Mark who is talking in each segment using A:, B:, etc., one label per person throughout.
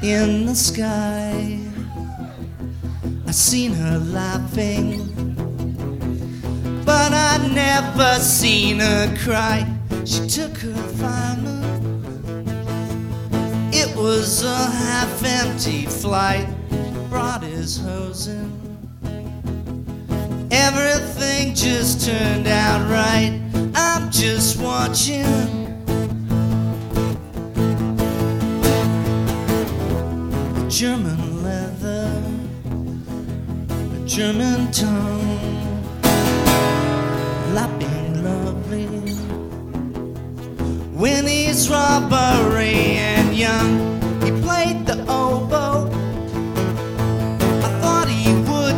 A: in the sky. I seen her laughing, but I never seen her cry. She took her final. It was a half-empty flight. Brought his hose in. Everything just turned out right. I'm just watching. German leather, a German tongue, lapping lovely. When he's robbery and young, he played the oboe. I thought he would.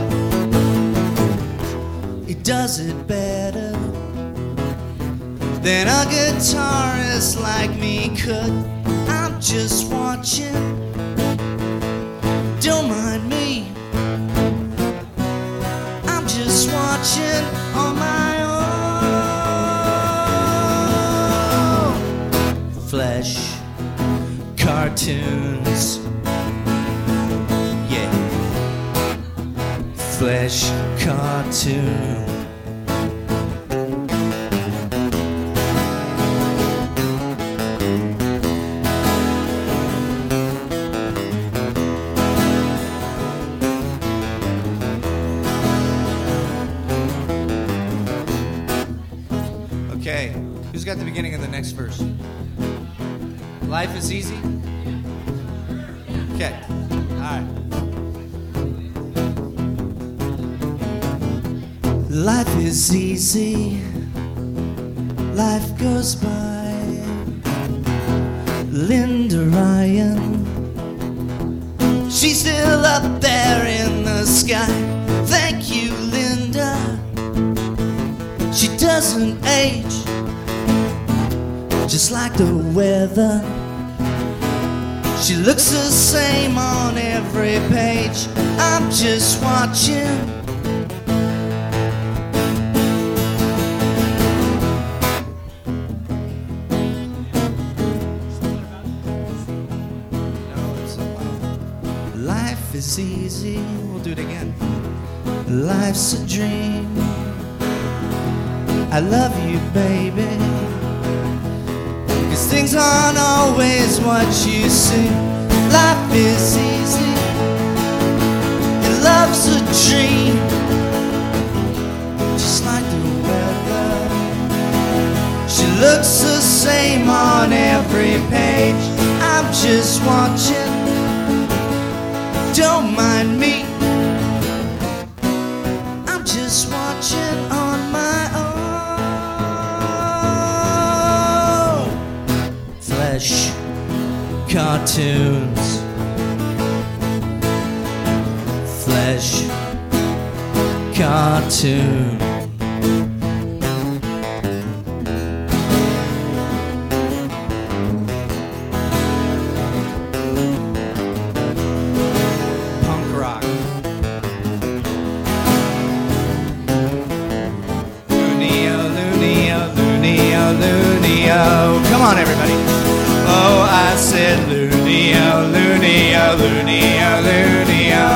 A: He does it better than a guitarist like me could. I'm just watching. Don't mind me, I'm just watching on my own. Flesh cartoons, yeah. Flesh cartoon.
B: Okay, who's got the beginning of the next verse? Life is easy? Okay, alright.
A: Life is easy, life goes by. Linda Ryan, she's still up there in the sky. Thank you, Linda. She doesn't age, just like the weather. She looks the same on every page. I'm just watching. Life is easy.
B: We'll do it again.
A: Life's a dream. I love you, baby. 'Cause things aren't always what you see. Life is easy. And love's a dream. Just like the weather. She looks the same on every page. I'm just watching. Don't mind me. I'm just watching on my own. Flesh cartoons. Flesh cartoon.
B: Punk rock. Lunio, Lunio, Lunio, Lunio. Come on, everybody. Oh, I said Lunio, Lunio, Lunio, Lunio.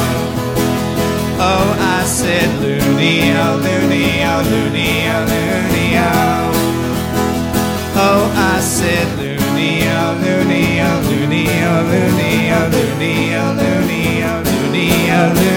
B: Oh, I said Lunio, Lunio, Lunio, Lunio. Oh, I said Lunio, Lunio, Lunio, Lunio, Lunio, Lunio, Lunio, Lunio.